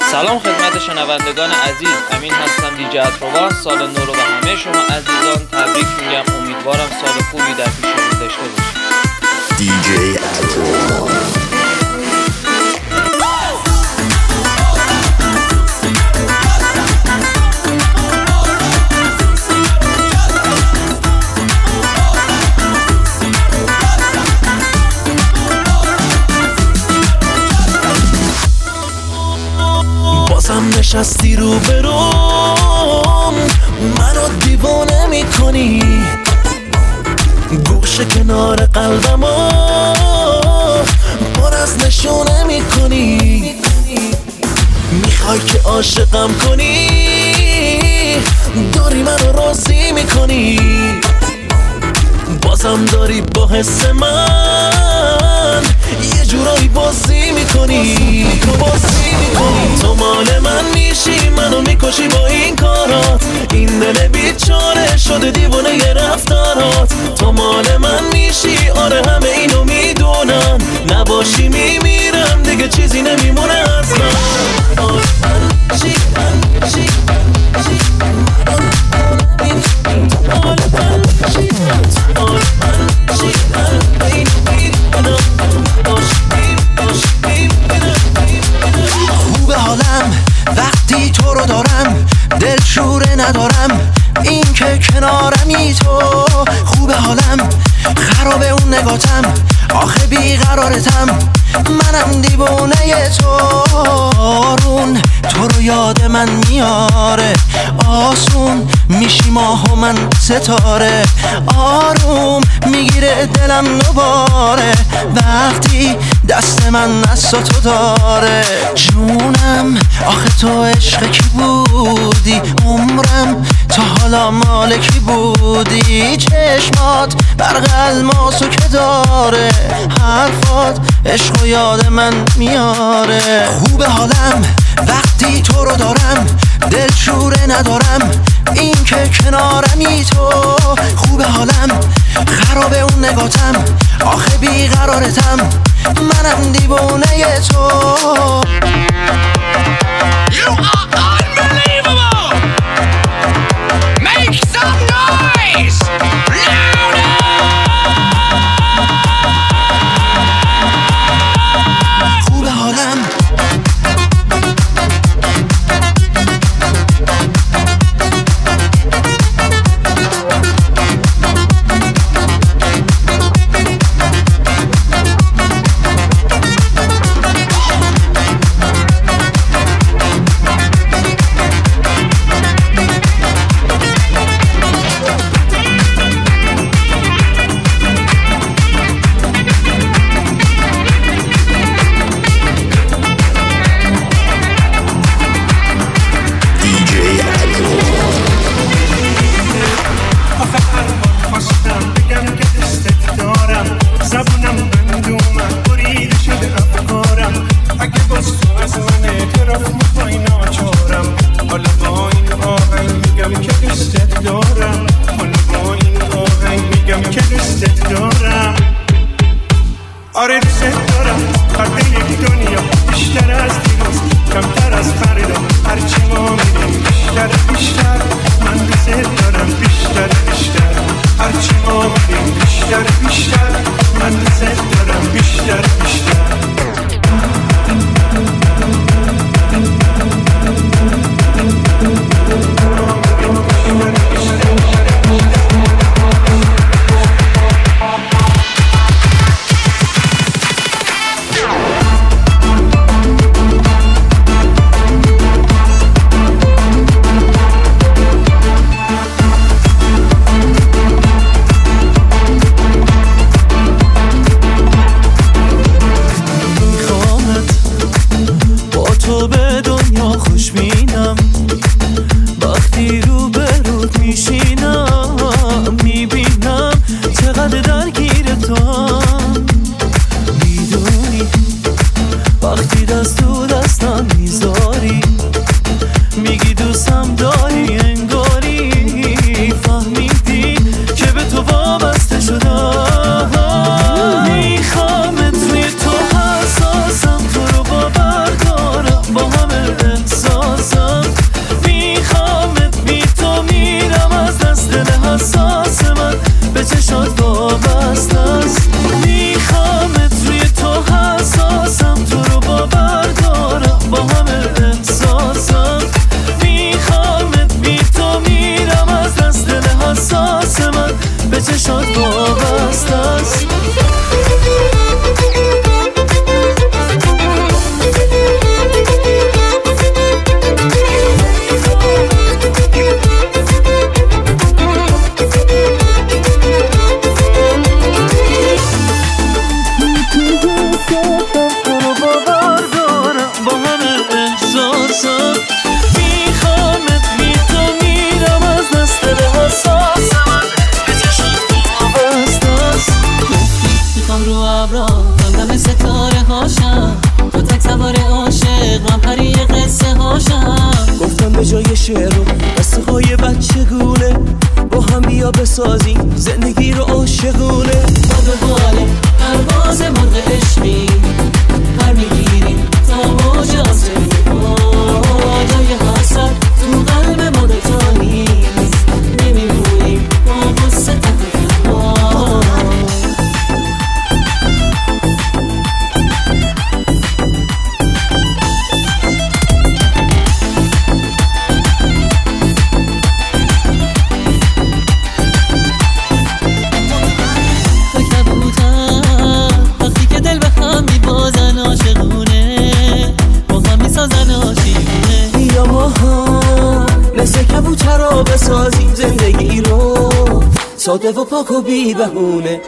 سلام خدمت شنوندگان عزیز، امین هستم، دیجی اتروبار. سال نو رو به همه شما عزیزان تبریک میگم. امیدوارم سال خوبی در پیش رو داشته باشید. دیجی اتروبار. بازم نشستی رو برام، منو دیوانه میکنی، گوشه کنار قلبمو پر از نشونه میکنی، میخوای که عاشقم کنی، داری منو راضی میکنی، بازم داری با حس من یه جورایی بازی میکنی. تو مال من میشی، منو میکشی با این کارات، این دل بیچاره شده دیوانه ی رفتارات. تو مال من میشی، آره همه اینو میدونم، نباشی میمیرم دیگه چیزی نمیمونه از من. خوب حالم وقتی تو رو دارم، دلشوره ندارم این که کنارمی تو. خوب حالم خرابه اون نگاتم، آخه بیقرارتم، منم دیوونه تو. آرون تو رو یاد من میاره، آسون میشی ماه و من ستاره، آروم میگیره دلم دوباره وقتی دست من از تو داره. جونم آخه تو عشق کی بودی، عمرم تا حالا مال کی بودی، چشمات برق الماسو که داره، حرفات عشق و یاد من میاره. خوب حالم وقتی تو رو دارم، دلشوره ندارم این که کنارمی تو. خوب حالم خرابه اون نگاتم، آخه بیقرارتم، منم دیوانه تو. You are unbelievable! Make some noise! Louder! خوب حالم آره دوست دارم، فرد یک دنیا بیشتر از دیروز، کمتر از خریدم، هرچی ما میریم بیشتر، من دوست دارم بیشتر، هرچی ما میریم بیشتر، من دوست دارم بیشتر. به جای شعر و قصه های بچگونه با هم بیا بسازیم زندگی رو عاشقونه. ما به باله پرواز مرغ عشقی پر میگیریم تا موج آسمون جای حسد تو قلب ما دوتا نیست نمیمونیم با غصه تنها. مثل کبوترا بسازیم زندگی رو ساده و پاک و بی بهونه.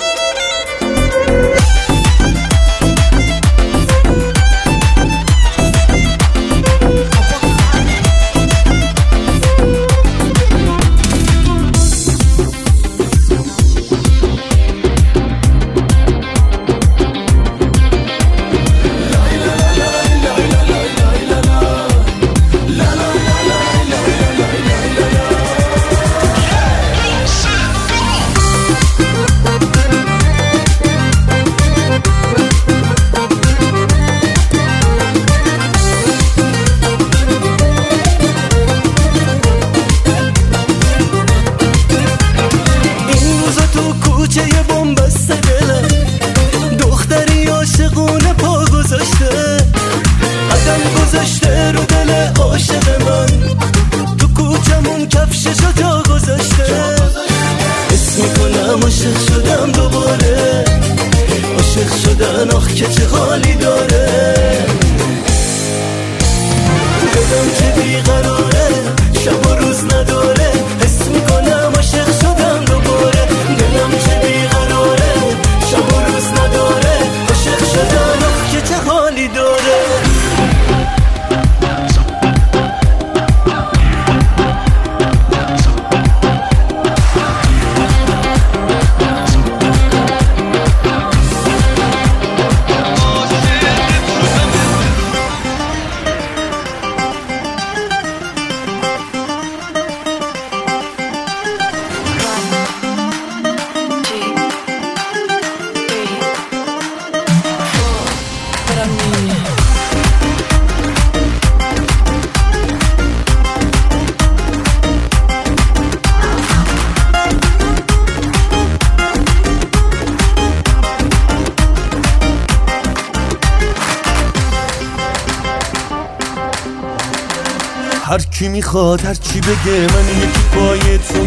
هر کی میخواد هر چی بگه من یکی پای تو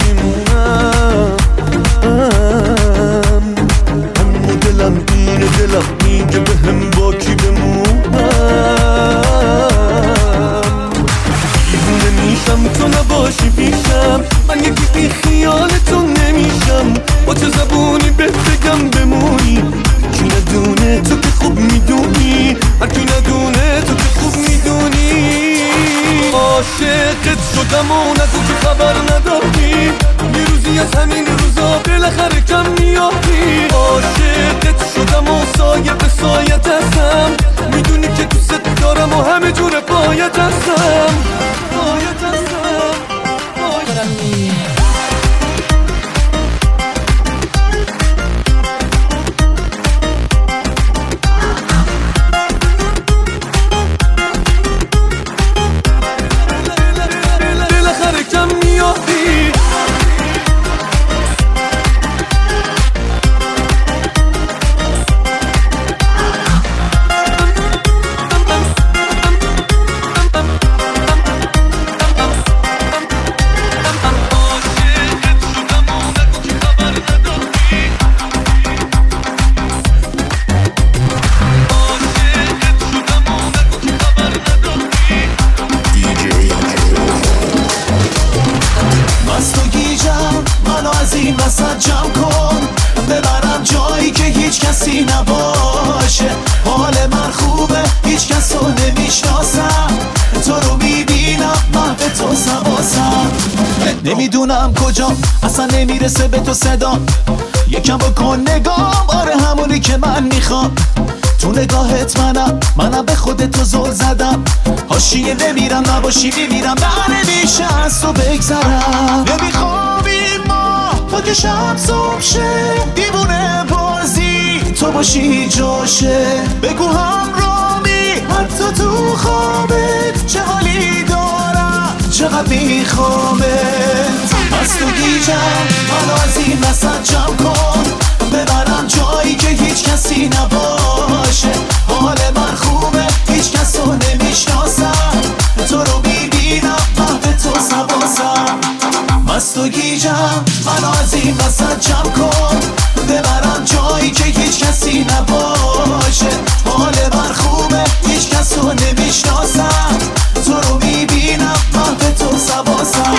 میمونم. اما دلم اینه دلم میگه به هم با کی بمونم. دیوونه میشم تو نباشی پیشم من یکی بی خیالتون نمیشم. با چه زبونی بهت بگم بمونی کی ندونه تو که خوب میدونی هر کی ندونه تو که خوب میدونی. عاشقت شدم و نگو که خبر نداری یه روزی از همین روزا بالاخره کم میافی. عاشقت شدم و سایه به سایت هستم میدونی که دوست دارم و همه جور پایت هستم پایت هستم پایت هستم. نمیدونم کجا اصلا نمیرسه به تو صدا یکم بکن نگام آره همونی که من میخوام تو نگاهت منم به خودت تو زل زدم باشی بمیرم نباشی میمیرم نمیشه از تو بگذرم نمیخوابیم ما تا که شب صبح شه دیوونه بازی تو باشی جاشه بگو همرامی حتی تو خوابت چه حالی دارم چقدر میخوامت از تو گیجم منو از این وسط جمع کن ببرم جایی که هیچ کسی نباشه حال من خوبه هیچ کس رو نمیشناسم تو رو میبینم محو تو سواسم از تو گیجم منو از این وسط جمع کن ببرم جایی که هیچ کسی نباشه حال من خوبه هیچ کس رو نمیشناسم تو رو میبینم محو تو سواسم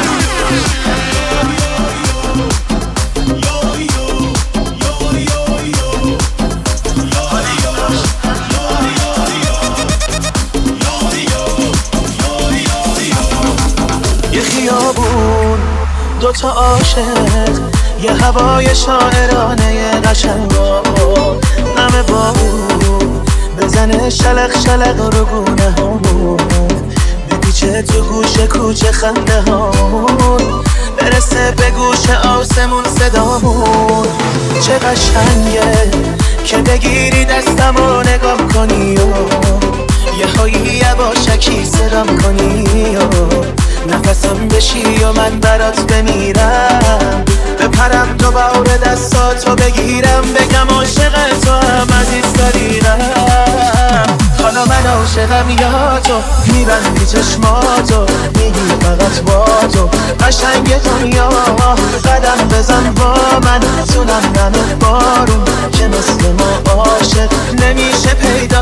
یه خیابون دوتا عاشق یه هوای شاعرانه قشنگا نم بارون بزنه شلق شلق رو گونه هامون بپیچه تو گوشه کوچه خنده هامون برسه به گوش آسمون صدامون چه قشنگه که بگیری دستم و نگاه کنی و یه هایی یواشکی سرم کنی و نفسم بشی و من برات بمیرم بپرم دوباره دستاتو بگیرم بگم عاشق تو هم عزیزترینم حالا من عاشقم یا تو میبندی چشماتو میگی فقط با تو قشنگ دنیا قدم بزن با من تونم نم بارون که مثل ما عاشق نمیشه پیدا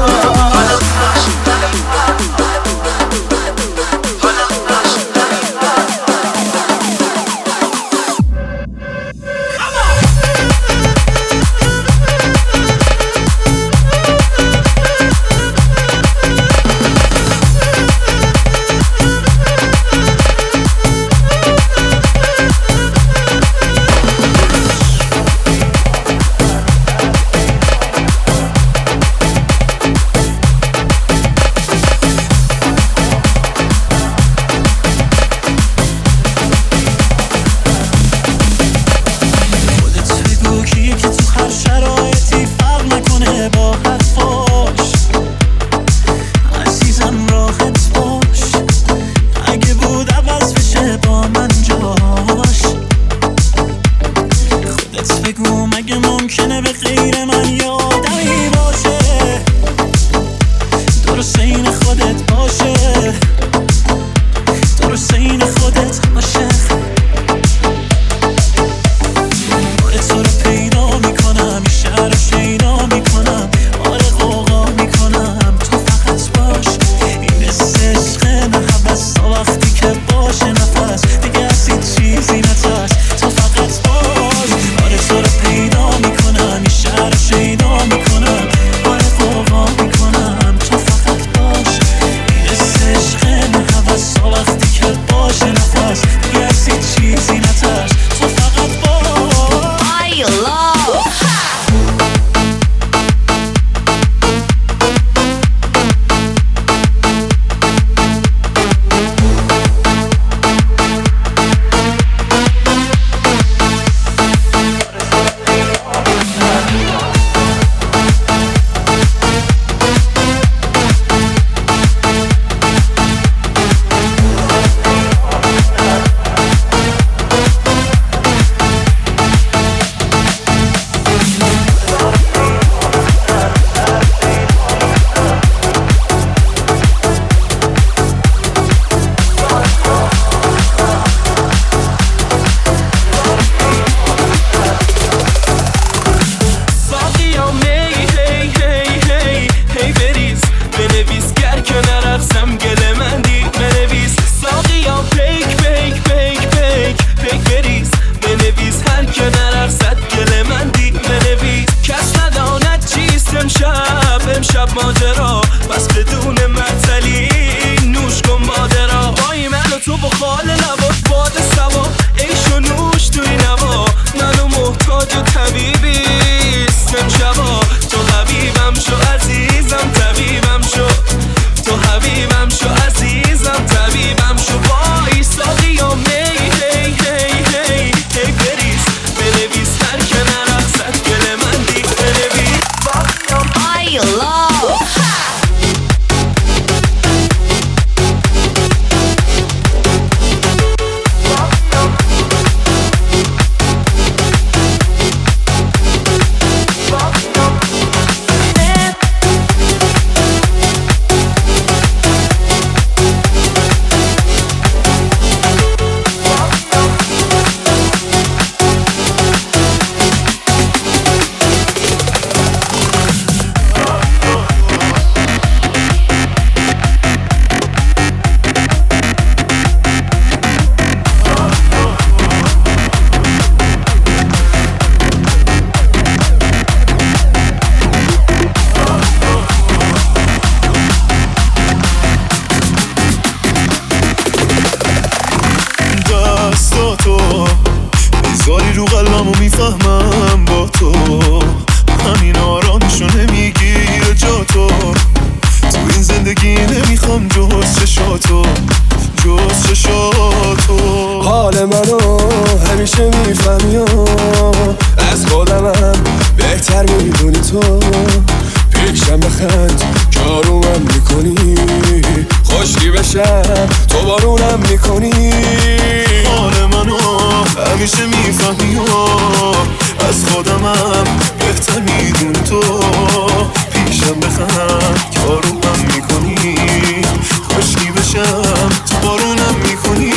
همو میفهمم با تو، همین آرامشو نمیگیره جا تو این زندگی نمیخوام جز چشاتو، جز چشاتو. حال منو همیشه میفهمی، از خودمم بهتر میدونی تو. پیشم بخند که آرومم میکنی، خوشی بشم تو بارونم میکنی. حال منو همیشه میفهمی، از خودمم بهتر میدونی تو. پیشم بخند که آرومم میکنی، خوشی بشم تو بارونم میکنی.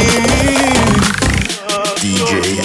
دیجی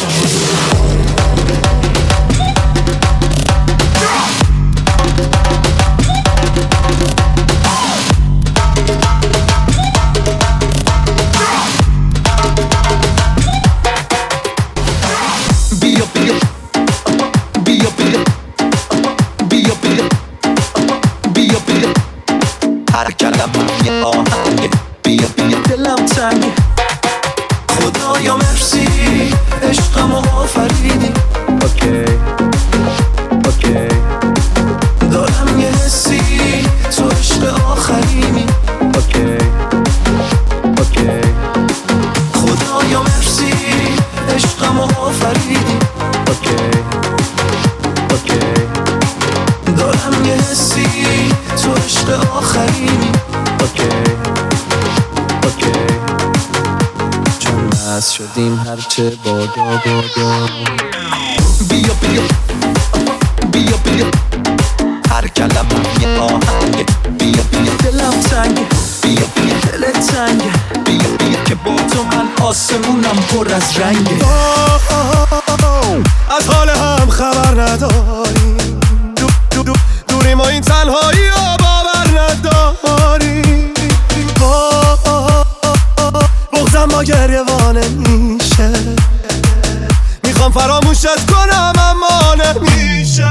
هر کلمه یه آهنگه، بیا بیا دلم تنگه. خدایا مرسی عشقمو آفریدی. اوکی اوکی دارم یه حسی تو عشق آخریمی. اوکی اوکی خدایا مرسی عشقمو آفریدی. اوکی اوکی دارم یه حسی تو عشق آخریمی. اوکی اوکی چون بس شدیم هرچه بادا بادا. بیا بیا بیا بیا هر کلمه یه آهنگه. بیا بیا دلم تنگه، بیا بیا دلت تنگه. بیا بیا که با تو من آسمونم پر از رنگه. از حال هم خبر نداریم، دوری ما این تنهایی رو باور نداریم. بغضم ما گریوانه میشه، میخوام فراموشت کنم اما نمیشه.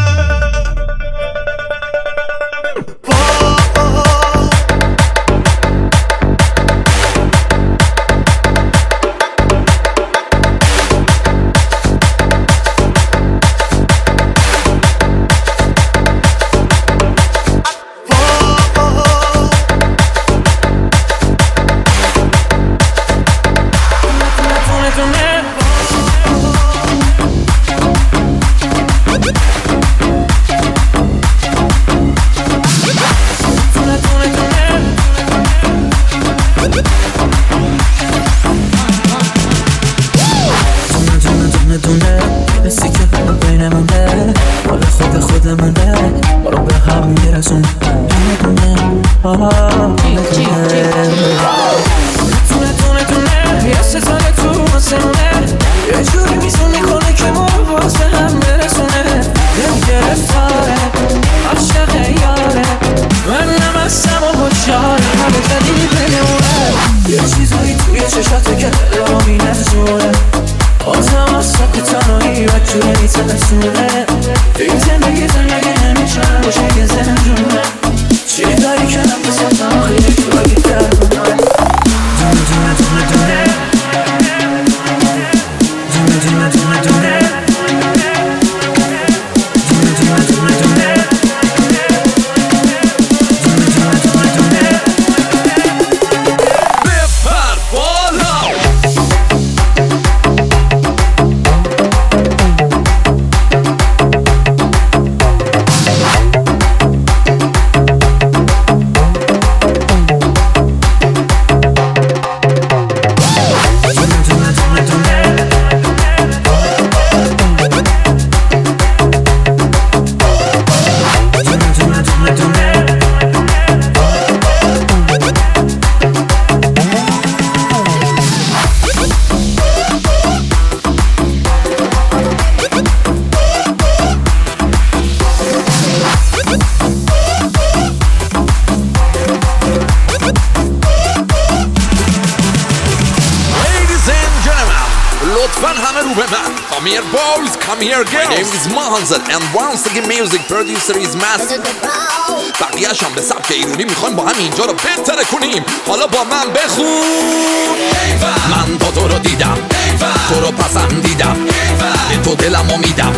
لطفاً همه رو به من. Come here boys, come here girls. My name is Mahanzad and once again music producer is Massive. بقیه‌اش هم به سبک ایرونی میخوایم با هم اینجا رو بهتره کنیم. حالا با من بخون. من با تو رو دیدم، تو رو پسندیدم، به تو دلمو میدم.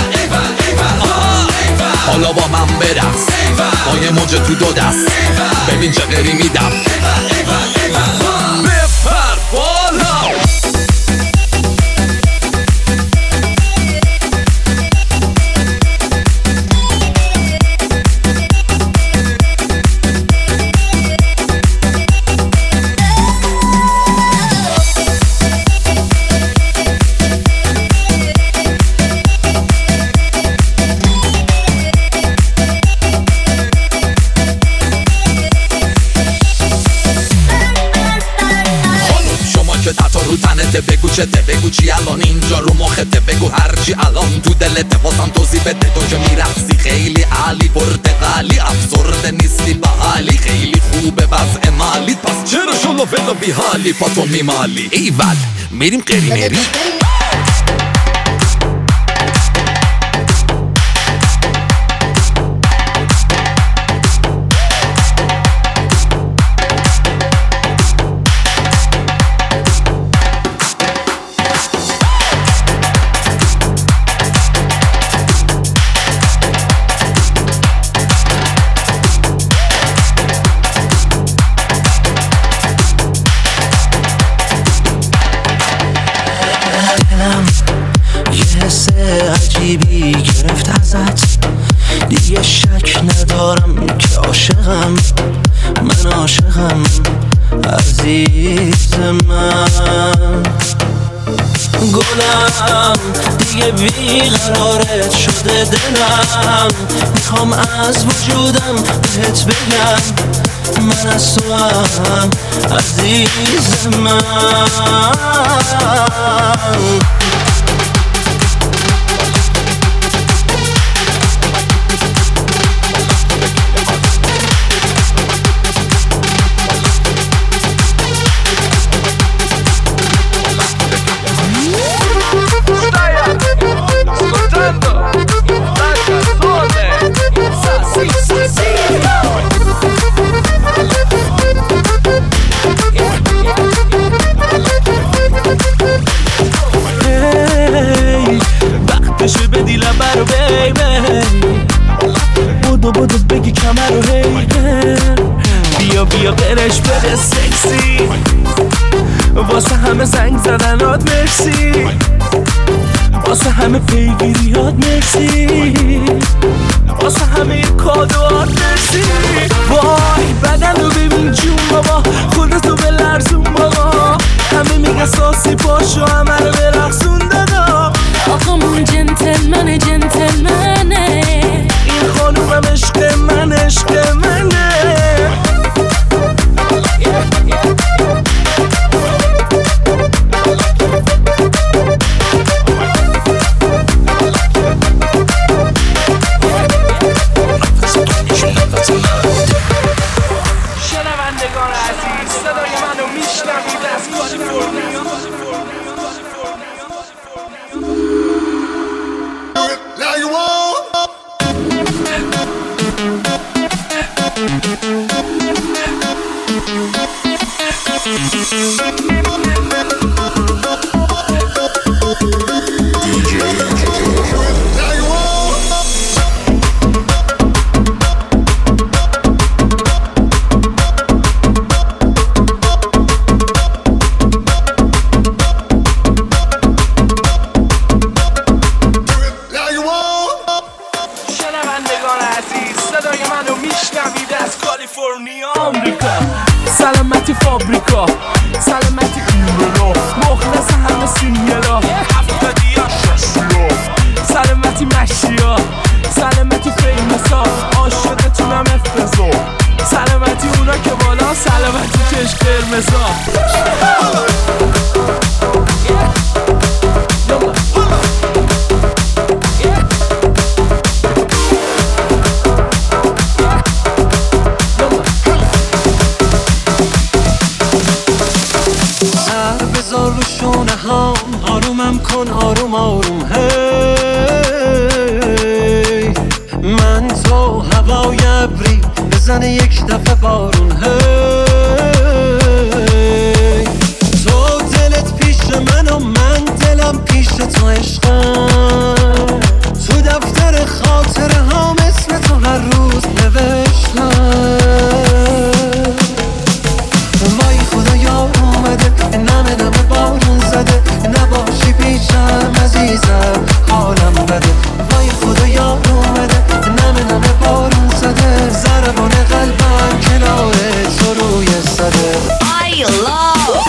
حالا با من برقص، با یه موج تو دو دست، ببین چه غری میدم. بپر بالا. بگو چته، بگو چی الان اینجا رو مخته، بگو هرچی الان تو دلته، واسم توضیح بده. تو که میرقصی خیلی عالی، پرتقالی، افسرده نیستی به حالی، خیلی خوبه وضع مالیت، پس چرا شلو فدا بی حالی پاتو میمالی؟ ایول میریم قری مری. عجیبی گرفت ازت، دیگه شک ندارم که عاشقم، من عاشقم عزیز من. گلم دیگه بیقرارت شده دلم، میخوام از وجودم بهت بگم من از تو هم عزیز من. بودو بگی کمر رو بیا بیا برش بده سکسی، واسه همه زنگ زدنات مرسی، واسه همه پیگیریات مرسی، واسه همه کادوات مرسی. وای بدن رو ببین جون بابا، خودتو به لرزون بابا، همه میگه ساسی پاشو همه رو برقصون دادا. آقامون جنتلمنه جنتلمنه، این خانومم عشق من عشق منه. شنوندگان عزیز، صدای منو میشنوید از کالیفرنیا. سلامتی فابریکا، سلامتی ایمرو، مخلص همه سینگلا، هفتادیا ششیا، سلامتی مشیا، سلامتی فیمسا، عاشقتونم افتضا، سلامتی اونا که بالا، سلامتی چشم قرمزا. جمع کن آروم آروم هی من تو هوای ابری بزنه یک دفعه بارون هی تو دلت پیش من و من دلم پیش تو عشقم تو دفتر خاطره ها مثل تو هر روز نوشتم وای خدا یار اومده نمه نمه بارون زده نباشی پیشم عزیزم حالم بده وای خدا یار اومده نمه نمه بارون زده ضربان قلبم کنار تو روی صده I love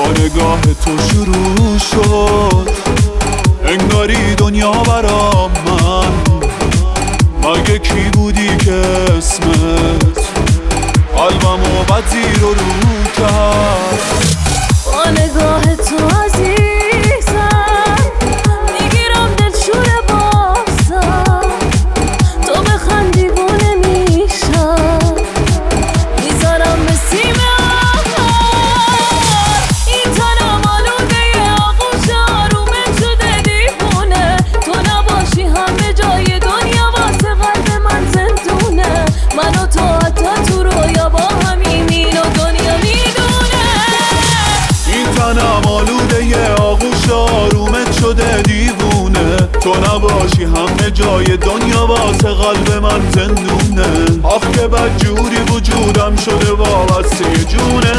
با نگاه تو شروع شد انگاری دنیا برام من مگه کی بودی که اسمت قلبمو بد زیر و رو کرد با نگاه تو عزیزم میگیرم دلشور بازم تو بخند دیوونه میشم میذارم به سیم آخر این تنم آلوده آغوش آرومت شده دیوونه تو نباشی همه جای دنیا واسه قلب من زندونه من و تو حتی تو رویا با همینین و دنیا میدونه این تنم آلوده آغوش آرومت شده دیوونه تو نباشی همه جای دنیا واسه قلب من زندونه آخ که بد جوری وجودم شده وابسته جونه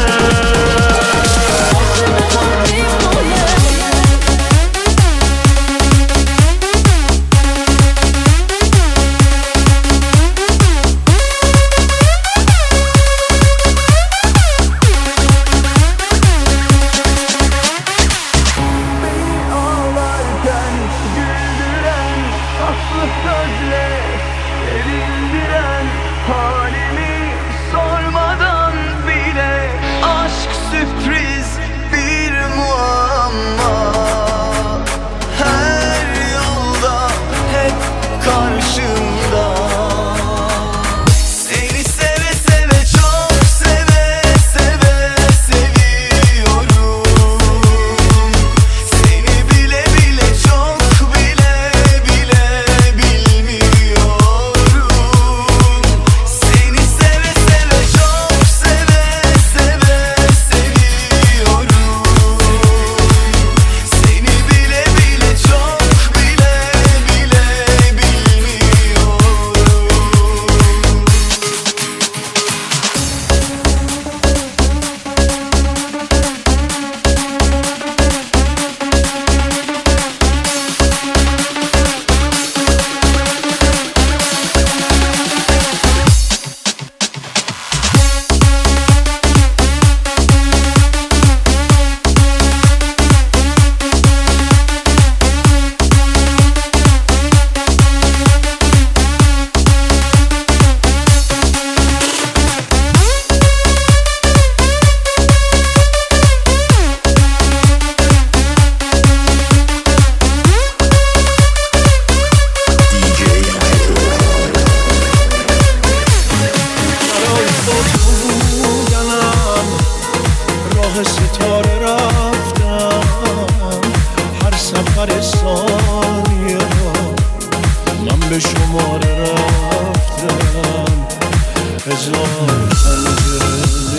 ستاره رفتم هر سفر ثانیه من به شماره رفتم هزار پنجره